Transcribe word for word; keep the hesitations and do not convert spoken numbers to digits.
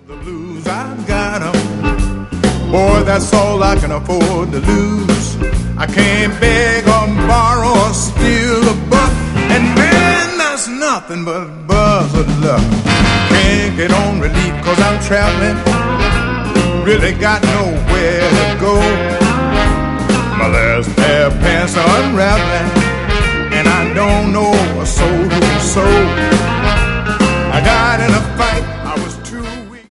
The blues, I've got 'em. Boy, that's all I can afford to lose. I can't beg or borrow or steal a buck. And man, that's nothing but a buzz of luck. Can't get on relief cause I'm traveling. Really got nowhere to go. My last pair of pants are unraveling.